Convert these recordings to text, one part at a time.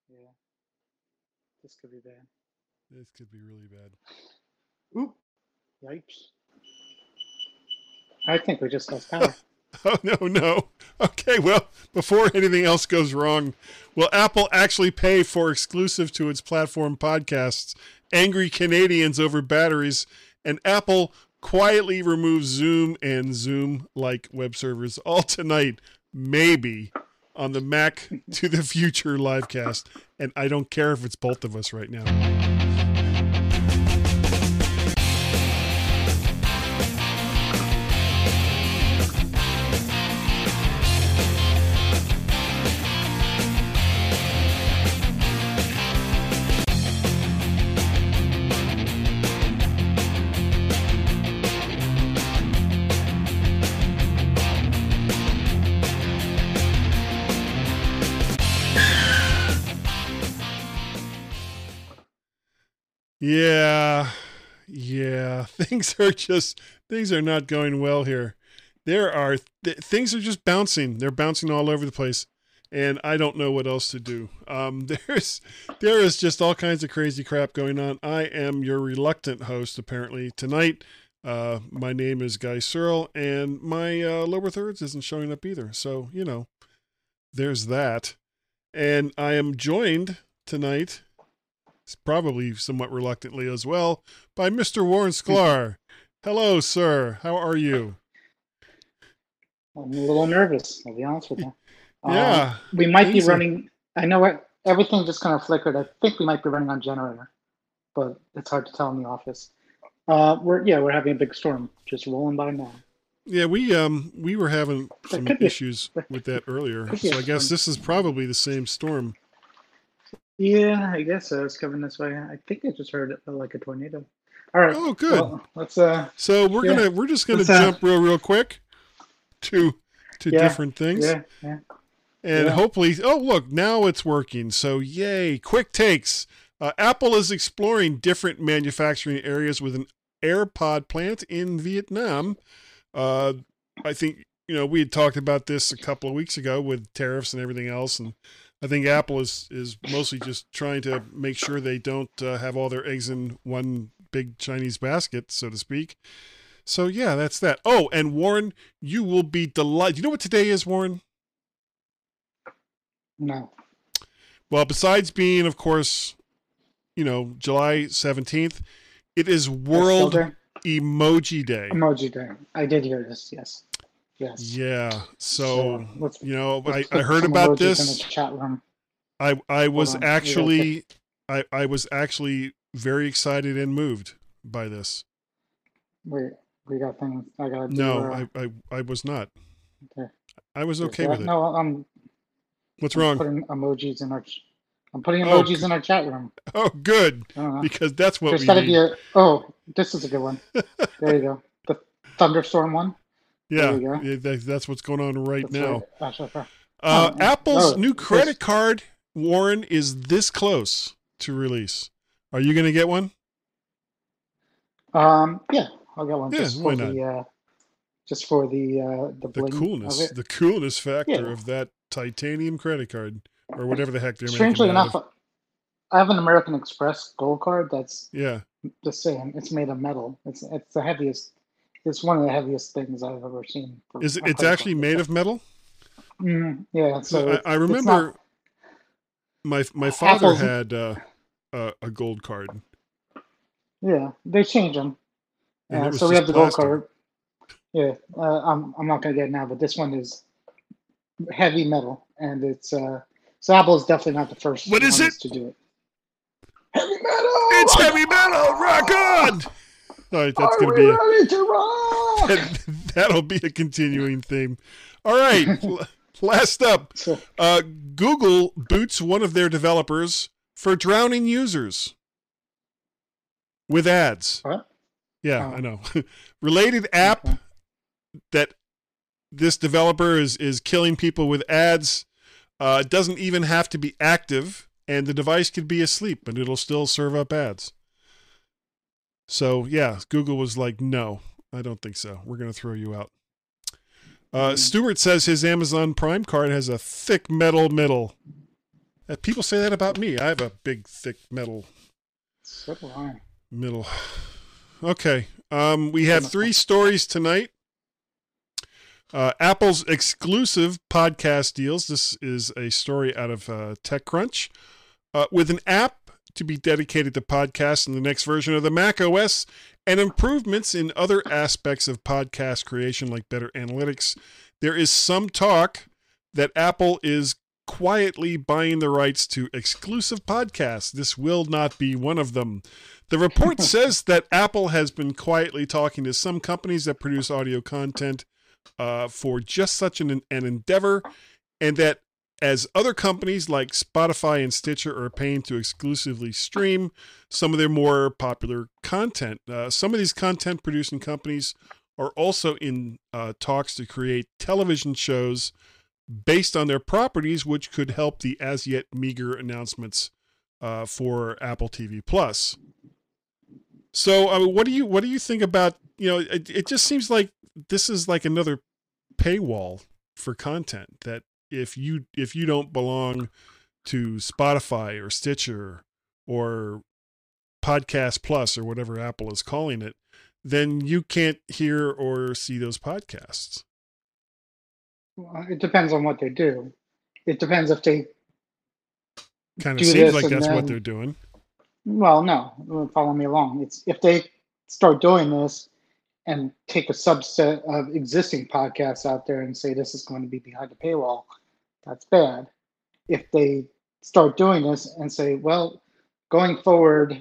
Yeah, this could be bad. This could be really bad. Oop! Yipes! I think we just lost power. Oh, no, no. Okay, well, before anything else goes wrong, will Apple actually pay for exclusive to its platform podcasts, Angry Canadians over batteries, and Apple quietly removes Zoom and Zoom-like web servers all tonight, maybe, on the Mac to the Future livecast. And I don't care if it's both of us right now. Yeah. Things are not going well here. Things are just bouncing. They're bouncing all over the place, and I don't know what else to do. There is just all kinds of crazy crap going on. I am your reluctant host apparently tonight. My name is Guy Searle, and my lower thirds isn't showing up either. So there's that, and I am joined tonight, probably somewhat reluctantly as well, by Mr. Warren Sklar. Hello, sir. How are you? I'm a little nervous. I'll be honest with you. Yeah. We might be running. I know what everything just kind of flickered. I think we might be running on generator, but it's hard to tell in the office. We're having a big storm just rolling by now. Yeah, we were having some issues with that earlier, so I guess this is probably the same storm. Yeah, I guess so. It's coming this way. I think I just heard it like a tornado. All right. Oh, good. Well, let's. So we're just gonna jump real quick to different things. Yeah. And hopefully, oh look, now it's working. So yay! Quick takes. Apple is exploring different manufacturing areas with an AirPod plant in Vietnam. I think we had talked about this a couple of weeks ago with tariffs and everything else, and I think Apple is mostly just trying to make sure they don't have all their eggs in one big Chinese basket, so to speak. So yeah, that's that. Oh, and Warren, you will be delighted. You know what today is, Warren? No. Well, besides being, of course, July 17th, it is World Emoji Day. Emoji Day. I did hear this, yes. Yeah. So I heard about this. In the chat room. I was actually very excited and moved by this. Wait, we got things I gotta do. No, I was not. Okay. I was okay with it. No, What's wrong? I'm putting emojis in our chat room. Oh, good. Because that's what we need. This is a good one. There you go. The thunderstorm one. Yeah, that's what's going on right now. Apple's new credit card, Warren, is this close to release. Are you going to get one? Yeah, I'll get one. Yeah, why not? Just for the coolness, the coolness factor of that titanium credit card, or whatever the heck they're making. Strangely enough, I have an American Express Gold card that's the same. It's made of metal. It's the heaviest. It's one of the heaviest things I've ever seen. It's actually made of metal? Yeah. So I remember my father had a gold card. Yeah, they change them. So we have the gold card. Yeah, I'm not gonna get it now, but this one is heavy metal, and it's so Apple's definitely not the first. What is it? To do it. Heavy metal. It's heavy metal. Rock on. All right, that's going to be ready to rock? That'll be a continuing theme. All right, last up, Google boots one of their developers for drowning users with ads. What? Yeah, I know. Related app that this developer is killing people with ads. Doesn't even have to be active, and the device could be asleep, but it'll still serve up ads. So, yeah, Google was like, no, I don't think so. We're going to throw you out. Stuart says his Amazon Prime card has a thick metal middle. People say that about me. I have a big, thick metal. So do I. Middle. Okay. We have 3 stories tonight. Apple's exclusive podcast deals. This is a story out of TechCrunch. With an app to be dedicated to podcasts in the next version of the Mac OS and improvements in other aspects of podcast creation like better analytics, there is some talk that Apple is quietly buying the rights to exclusive podcasts. This will not be one of them. The report says that Apple has been quietly talking to some companies that produce audio content for just such an endeavor, and that as other companies like Spotify and Stitcher are paying to exclusively stream some of their more popular content. Some of these content producing companies are also in talks to create television shows based on their properties, which could help the as yet meager announcements for Apple TV Plus. So, what do you think about, it just seems like this is like another paywall for content, that if you don't belong to Spotify or Stitcher or Podcast Plus or whatever Apple is calling it, then you can't hear or see those podcasts. Well, it depends on what they do. It depends if they kind of seems like that's what they're doing. Well, no, follow me along. It's if they start doing this and take a subset of existing podcasts out there and say this is going to be behind the paywall, that's bad. If they start doing this and say, well, going forward,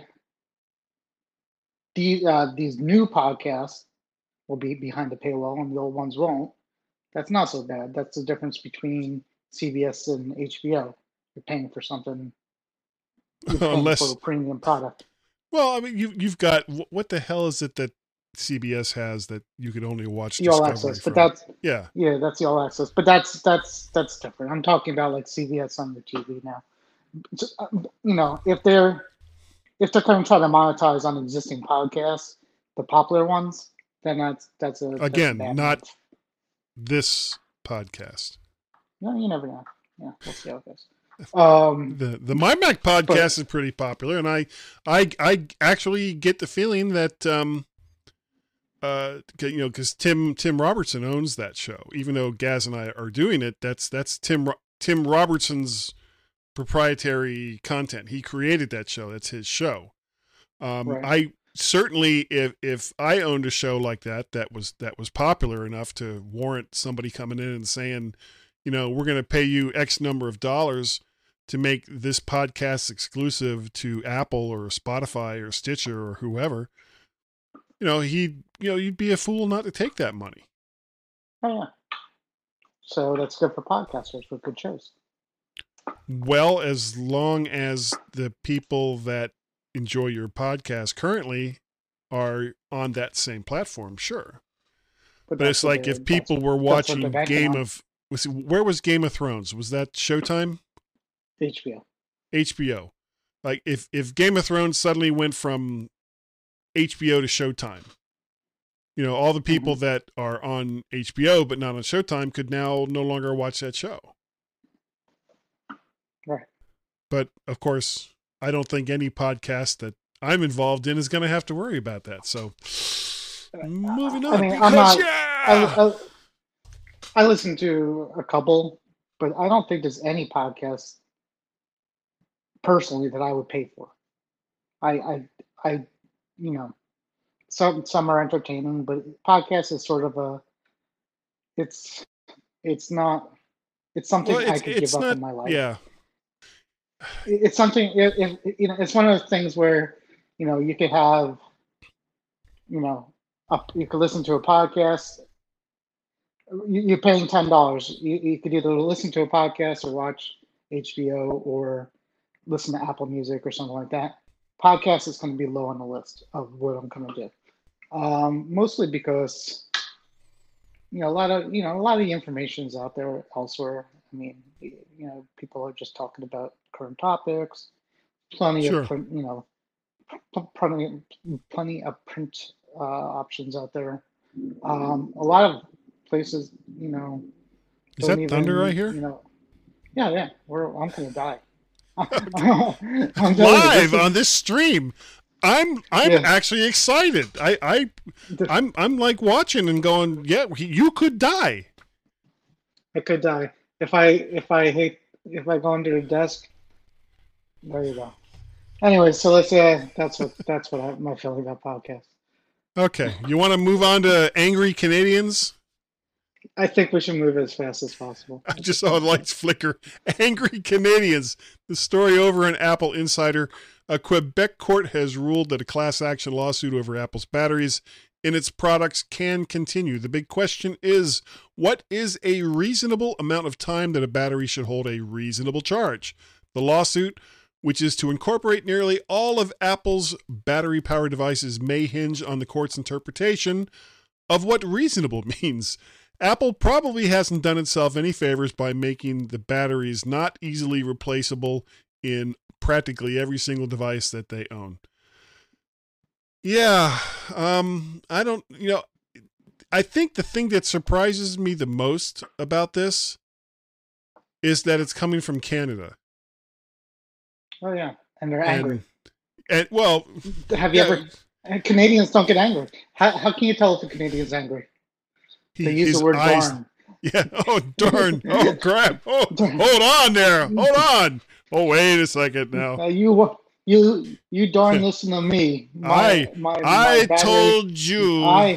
these new podcasts will be behind the paywall and the old ones won't, that's not so bad. That's the difference between CBS and HBO. You're paying for something. You're paying for a premium product. Well, I mean, you've got, what the hell is it that CBS has that you could only watch the All Access? From? But that's yeah, that's the All Access. But that's different. I'm talking about like CBS on your TV now. Just, if they're going to try to monetize on existing podcasts, the popular ones, then that's a not move. This podcast. No, you never know. Yeah, we'll see how it goes. The My Mac podcast is pretty popular, and I actually get the feeling that because Tim Robertson owns that show. Even though Gaz and I are doing it, that's Tim Robertson's proprietary content. He created that show. That's his show. Right. I certainly, if I owned a show like that was popular enough to warrant somebody coming in and saying, we're going to pay you X number of dollars to make this podcast exclusive to Apple or Spotify or Stitcher or whoever, you'd be a fool not to take that money. Oh, yeah. So that's good for podcasters, for good shows. Well, as long as the people that enjoy your podcast currently are on that same platform, sure. But it's like if people were watching where was Game of Thrones? Was that Showtime? HBO. Like if Game of Thrones suddenly went from HBO to Showtime, all the people that are on HBO but not on Showtime could now no longer watch that show. Right. But of course, I don't think any podcast that I'm involved in is going to have to worry about that. So moving on. I listen to a couple, but I don't think there's any podcast personally that I would pay for. Some are entertaining, but podcast is sort of it's something I could give up in my life. Yeah. It's something, it's one of those things where, you could have, you could listen to a podcast. You're paying $10. You could either listen to a podcast or watch HBO or listen to Apple Music or something like that. Podcast is going to be low on the list of what I'm going to do. Mostly because, a lot of the information is out there elsewhere. I mean, people are just talking about current topics. Plenty of print, plenty of print options out there. A lot of places, Is that thunder right here? Yeah. I'm gonna die. Live on this stream. I'm Yeah. actually excited. I'm like watching and going, yeah, you could die. I could die if I go under the desk. There you go. Anyway, so let's that's what my feeling about podcasts. Okay, you want to move on to angry Canadians? I think we should move as fast as possible. I just saw the lights flicker. Angry Canadians. The story over in Apple Insider. A Quebec court has ruled that a class action lawsuit over Apple's batteries in its products can continue. The big question is, what is a reasonable amount of time that a battery should hold a reasonable charge? The lawsuit, which is to incorporate nearly all of Apple's battery-powered devices, may hinge on the court's interpretation of what reasonable means. Apple probably hasn't done itself any favors by making the batteries not easily replaceable in practically every single device that they own. Yeah, I think the thing that surprises me the most about this is that it's coming from Canada. Oh yeah, and they're angry. And well, have you ever? And Canadians don't get angry. How can you tell if a Canadian's angry? They use the word darn. Yeah. Oh darn. Oh crap. Oh, hold on there. Hold on. Oh wait a second now. You darn listen to me. I battery, told you.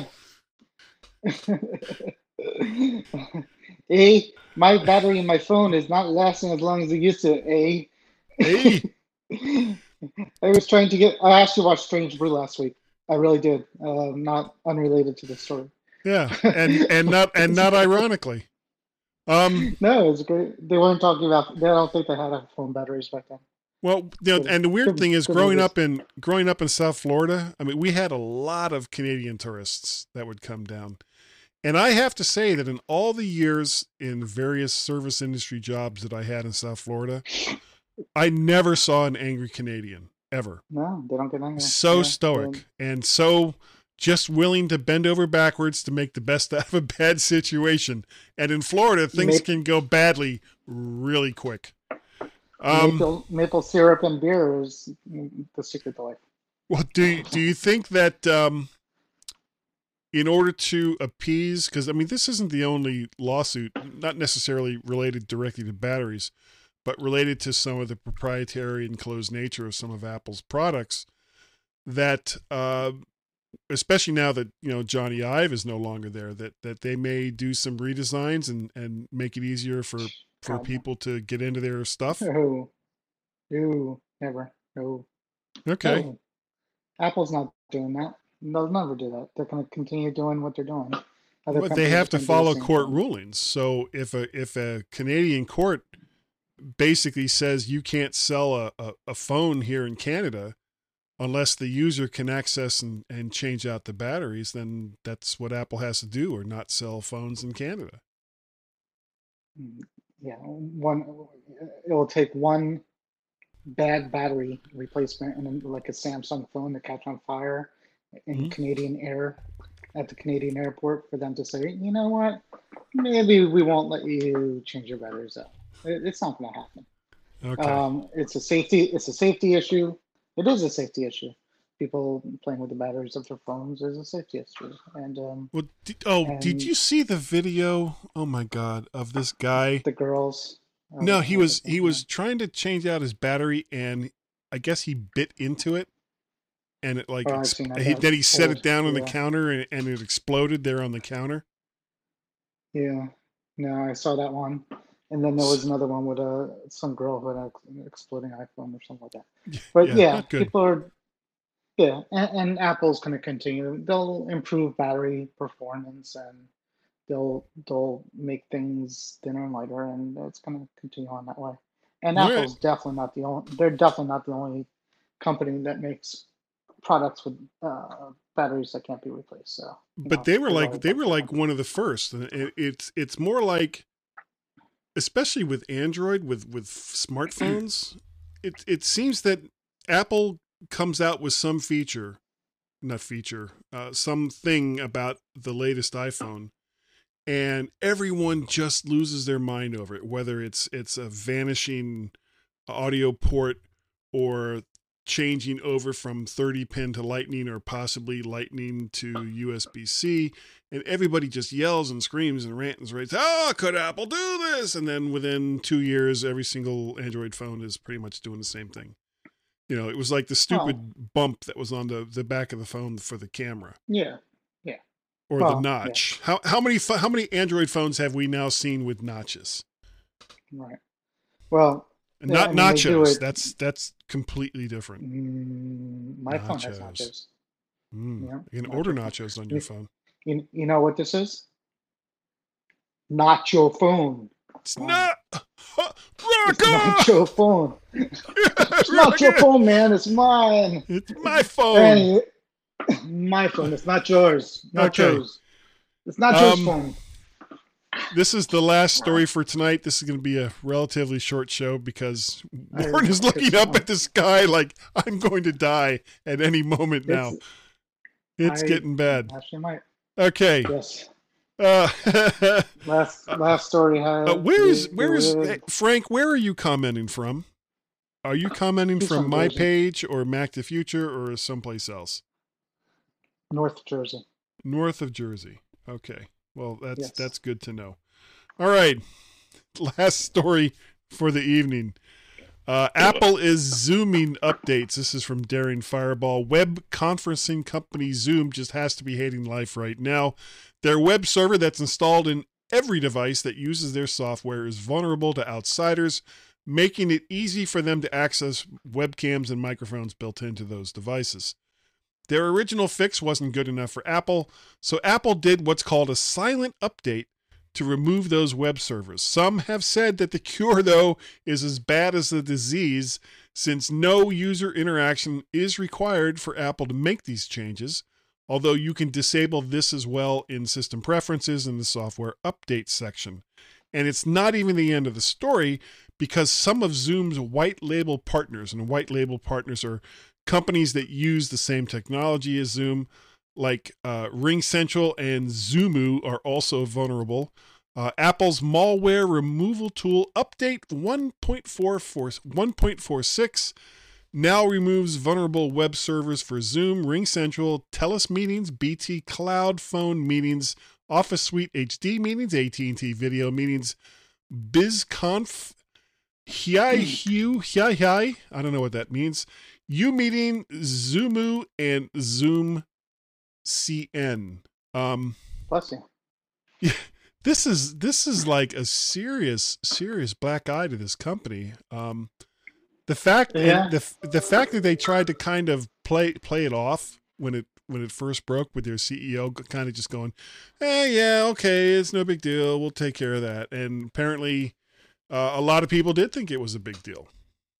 My battery in my phone is not lasting as long as it used to. I was trying to get. I actually watched Strange Brew last week. I really did. Not unrelated to the story. Yeah, and not ironically. No, it was great. They weren't talking about. I don't think they had phone batteries back then. Well, and the weird thing is, growing up in South Florida, I mean, we had a lot of Canadian tourists that would come down, and I have to say that in all the years in various service industry jobs that I had in South Florida, I never saw an angry Canadian ever. No, they don't get angry. So stoic and so just willing to bend over backwards to make the best out of a bad situation. And in Florida, things can go badly really quick. Maple syrup and beer is the secret to life. Well, do you think that in order to appease, because I mean, this isn't the only lawsuit, not necessarily related directly to batteries, but related to some of the proprietary and closed nature of some of Apple's products, that especially now that Johnny Ive is no longer there, that they may do some redesigns and make it easier for people to get into their stuff? No, never. No. Okay. No. Apple's not doing that. They'll never do that. They're going to continue doing what they're doing. But they have to follow court rulings. So if a Canadian court basically says you can't sell a phone here in Canada unless the user can access and change out the batteries, then that's what Apple has to do, or not sell phones in Canada. Yeah, it will take one bad battery replacement and like a Samsung phone to catch on fire in Canadian air at the Canadian airport for them to say, you know what, maybe we won't let you change your batteries out. It's not going to happen. Okay. It's a safety issue. It is a safety issue. People playing with the batteries of their phones is a safety issue. And did you see the video? Oh my God, of this guy? The girls. No, he was trying to change out his battery, and I guess he bit into it, and it then he set it down on the counter, and it exploded there on the counter. Yeah, no, I saw that one. And then there was another one with some girl who had an exploding iPhone or something like that. But people are, and Apple's going to continue. They'll improve battery performance, and they'll make things thinner and lighter, and it's going to continue on that way. And Apple's definitely not the only. They're definitely not the only company that makes products with batteries that can't be replaced. So, but they were like one of the first. It's more like, especially with Android, with smartphones, it seems that Apple comes out with some something about the latest iPhone, and everyone just loses their mind over it, whether it's a vanishing audio port or changing over from 30 pin to lightning or possibly lightning to USB-C, and everybody just yells and screams and rants and raves, oh, could Apple do this? And then within 2 years, every single Android phone is pretty much doing the same thing. It was like the stupid bump that was on the back of the phone for the camera. Yeah. Or the notch. Yeah. How many Android phones have we now seen with notches? Right. Well, not nachos. That's completely different. My phone has nachos. You can order nachos on your phone. You know what this is? Not your phone. It's not. It's not your phone. It's not your phone, man. It's mine. It's my phone. My phone. It's not yours. Not yours. It's not your phone. This is the last story for tonight. This is going to be a relatively short show because Warren is looking up at the sky like I'm going to die at any moment now. It's getting bad. Actually might. Okay. Yes. Last story. Where is Frank? Where are you commenting from? Are you commenting from my page or Mac to Future or someplace else? North Jersey. North of Jersey. Okay. Well, that's good to know. All right. Last story for the evening. Apple is Zooming updates. This is from Daring Fireball. Web conferencing company Zoom just has to be hating life right now. Their web server that's installed in every device that uses their software is vulnerable to outsiders, making it easy for them to access webcams and microphones built into those devices. Their original fix wasn't good enough for Apple, so Apple did what's called a silent update to remove those web servers. Some have said that the cure, though, is as bad as the disease, since no user interaction is required for Apple to make these changes, although you can disable this as well in System Preferences in the Software Update section. And it's not even the end of the story, because some of Zoom's white label partners, and white label partners are companies that use the same technology as Zoom, like RingCentral and Zoomoo, are also vulnerable. Apple's malware removal tool update 1.46 now removes vulnerable web servers for Zoom, RingCentral, Telus Meetings, BT Cloud Phone Meetings, Office Suite HD Meetings, AT&T Video Meetings, BizConf, Hi, I don't know what that means, UMeeting, Zoomoo, and Zoom CN. Bless you. Yeah, this is like a serious black eye to this company. The fact the fact that they tried to kind of play it off when it first broke with their CEO kind of just going, yeah, okay, it's no big deal, we'll take care of that. And apparently a lot of people did think it was a big deal.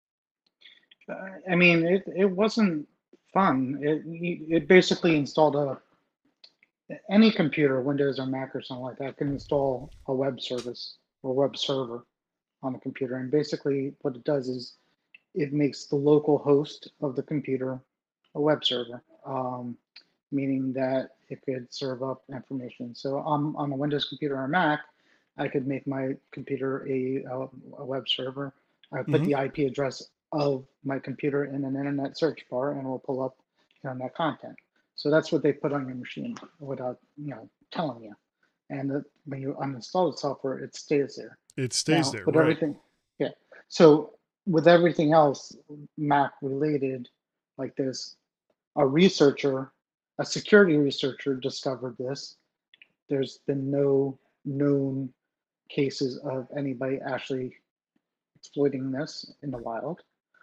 I mean, it wasn't fun. It basically installed any computer, Windows or Mac or something like that, can install a web service or web server on the computer. And basically what it does is it makes the local host of the computer a web server, meaning that it could serve up information. So on a Windows computer or Mac, I could make my computer a web server. I put the IP address of my computer in an internet search bar, and it will pull up internet content. So that's what they put on your machine without telling you. And when you uninstall the software, it stays there. It stays there, with right? Everything, yeah. So with everything else Mac related like this, a security researcher discovered this. There's been no known cases of anybody actually exploiting this in the wild.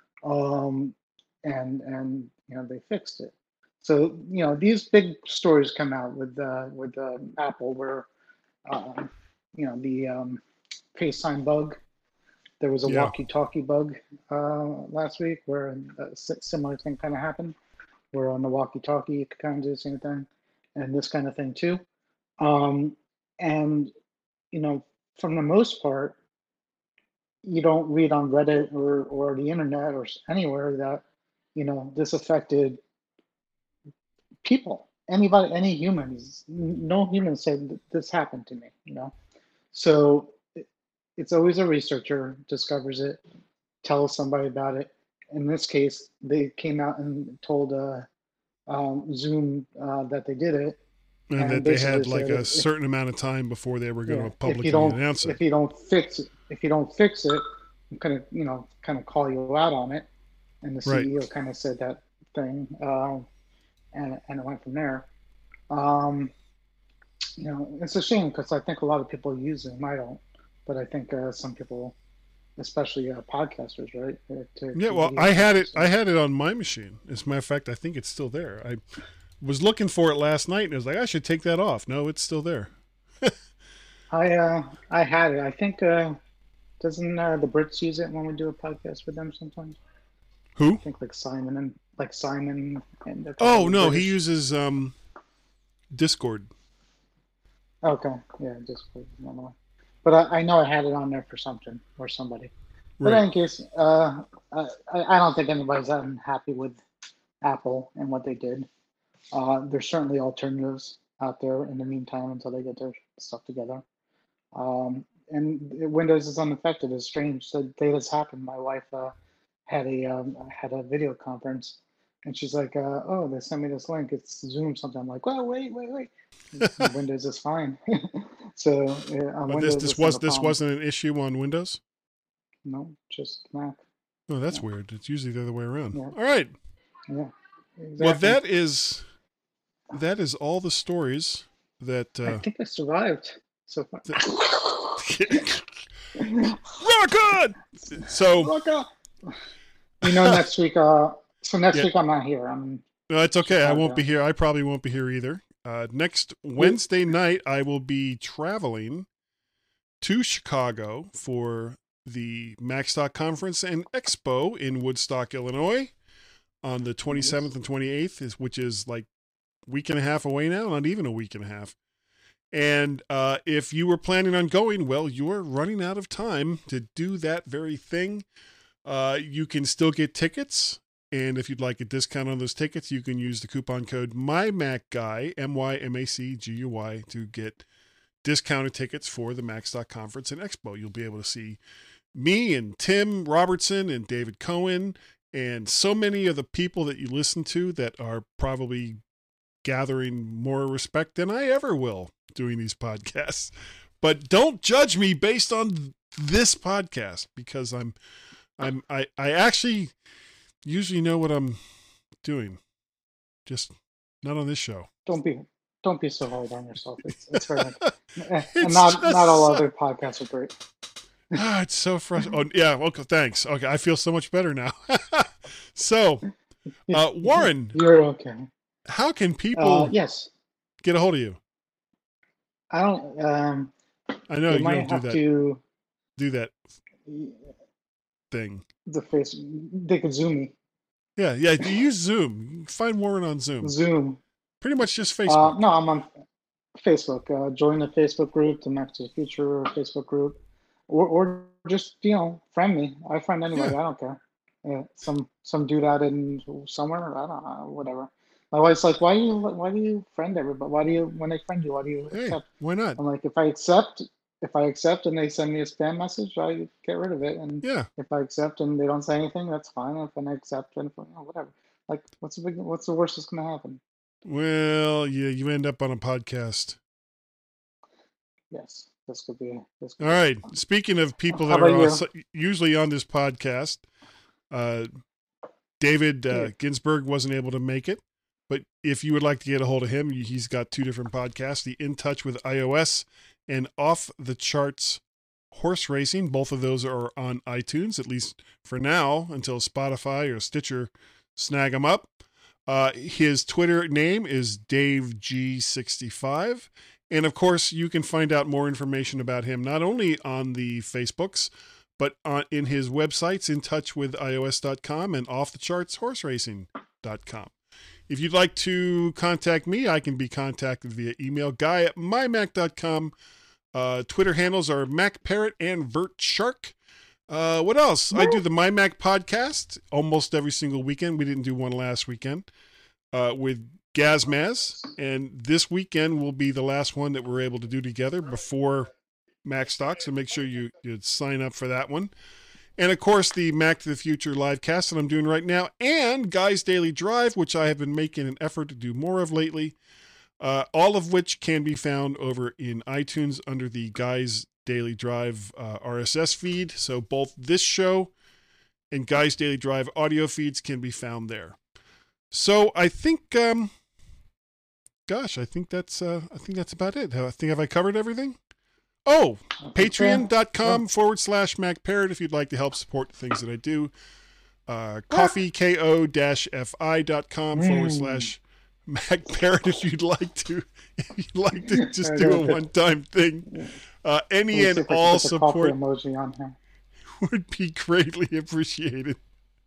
And they fixed it. So these big stories come out with Apple where the FaceTime bug. There was a walkie-talkie bug last week where a similar thing kind of happened, where on the walkie-talkie you could kind of do the same thing, and this kind of thing too. And from the most part, you don't read on Reddit or the internet or anywhere that this affected people, anybody, any humans. No humans said this happened to me. So it's always a researcher discovers it, tell somebody about it. In this case, they came out and told Zoom that they did it, And and that they basically had like said a certain amount of time before they were going to if you publicly don't announce it. if you don't fix it, I'm kind of call you out on it. And the Right. CEO kind of said that thing, and it went from there. Um, it's a shame because I think a lot of people use Zoom. I don't, but I think some people, especially podcasters, right? Yeah, well, video I had it. so. I had it on my machine. As a matter of fact, I think it's still there. I was looking for it last night, and I was like, I should take that off. No, it's still there. I had it. I think doesn't the Brits use it when we do a podcast with them sometimes? Who? I think Simon and Oh no, British. he uses Discord. Okay, yeah, Discord. But I know I had it on there for something or somebody. But Right. in case, I don't think anybody's unhappy with Apple and what they did. There's certainly alternatives out there in the meantime until they get their stuff together. And Windows is unaffected. It's strange. The day this happened, my wife had a video conference, and she's like, "Oh, they sent me this link. It's Zoom something." I'm like, "Well, wait. Windows is fine." So on But Windows, it's not a this problem. wasn't an issue on Windows. No, just Mac. Oh, that's Yeah. weird. It's usually the other way around. Yeah. All right. Yeah. Exactly. Well, that is all the stories that. I think I survived so far. Rock on! So Rock on! Next week. Next week I'm not here. No, it's okay. I won't Chicago. be here. I probably won't be here either. Next Wednesday night, I will be traveling to Chicago for the MacStock Conference and Expo in Woodstock, Illinois, on the 27th and 28th, which is like a week and a half away now, not even a week and a half. And if you were planning on going, well, you're running out of time to do that very thing. You can still get tickets. And if you'd like a discount on those tickets, you can use the coupon code MyMacGuy, MyMacGuy, to get discounted tickets for the MacStock Conference and Expo. You'll be able to see me and Tim Robertson and David Cohen and so many of the people that you listen to that are probably gathering more respect than I ever will doing these podcasts. But don't judge me based on this podcast, because I actually usually know what I'm doing, just not on this show. Don't be so hard on yourself. It's very and not all other podcasts are great. It's so frustrating. Oh yeah, okay, thanks. Okay, I feel so much better now. So, Warren, You're okay. how can people yes. get a hold of you? I don't. I know You you might don't have do to that thing. the face. They could Zoom me. Yeah, you use Zoom. Find Warren on Zoom. Zoom. Pretty much just Facebook. No, I'm on Facebook. Join the Facebook group, the Mac to the Future Facebook group, or just friend me. I friend anybody. Yeah. I don't care. Yeah, some dude out in somewhere. I don't know. Whatever. My wife's like, why do you friend everybody? When they friend you, why do you accept? Why not? I'm like, if I accept and they send me a spam message, I get rid of it. And Yeah. if I accept and they don't say anything, that's fine. If I accept and whatever. Like, what's the worst that's gonna happen? Well, yeah, you end up on a podcast. Yes, this could be. All right. Speaking of people How that are about usually on this podcast, David Ginsburg wasn't able to make it. But if you would like to get a hold of him, he's got two different podcasts, the In Touch with iOS and Off the Charts Horse Racing. Both of those are on iTunes, at least for now, until Spotify or Stitcher snag them up. His Twitter name is DaveG65. And of course, you can find out more information about him, not only on the Facebooks, but in his websites, intouchwithios.com and offthechartsHorseRacing.com. If you'd like to contact me, I can be contacted via email, guy@mymac.com. Twitter handles are MacParrot and VertShark. What else? I do the MyMac podcast almost every single weekend. We didn't do one last weekend with Gazmaz. And this weekend will be the last one that we're able to do together before MacStock. So make sure you sign up for that one. And, of course, the Mac to the Future live cast that I'm doing right now, and Guy's Daily Drive, which I have been making an effort to do more of lately, all of which can be found over in iTunes under the Guy's Daily Drive RSS feed. So both this show and Guy's Daily Drive audio feeds can be found there. So I think, I think that's about it. Have I covered everything? Oh, patreon.com/MacParrot if you'd like to help support the things that I do. coffeeko-fi.com/MacParrot if you'd like to just do a one-time thing. Any and all support emoji on here would be greatly appreciated.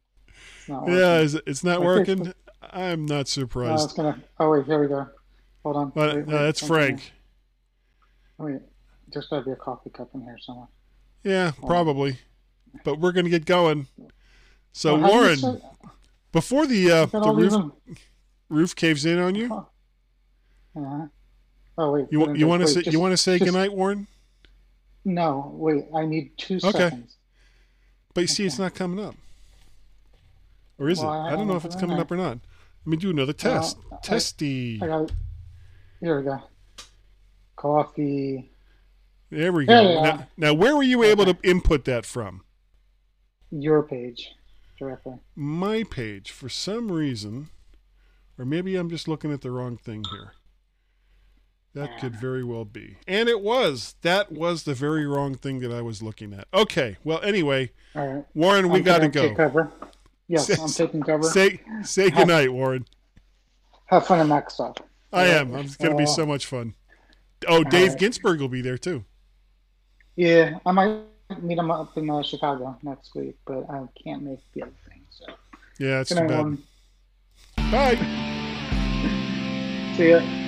It's not working. I'm not surprised. Oh wait, here we go. Hold on. Wait, that's Frank. Wait, there's got to be a coffee cup in here somewhere. Yeah, probably. But we're going to get going. So, Warren, before the roof caves in on you. Oh wait. You want to say goodnight, Warren? No, wait. I need 2 seconds. But you see, it's not coming up. Or is it? I don't know if it's coming up or not. Let me do another test. Testy. Here we go. Coffee. There we go. Now, where were you able to input that from? Your page, directly. My page, for some reason, or maybe I'm just looking at the wrong thing here. That could very well be. And it was. That was the very wrong thing that I was looking at. Okay. Well, anyway, all right. Warren, we got to go. Take cover. Yes, I'm taking cover. Say goodnight, Warren. Have fun at Mac Stop. I am. It's going to be so much fun. Oh, Dave Ginsburg will be there too. Yeah, I might meet him up in Chicago next week, but I can't make the other thing. So yeah, it's too bad. Warren. Bye. See ya.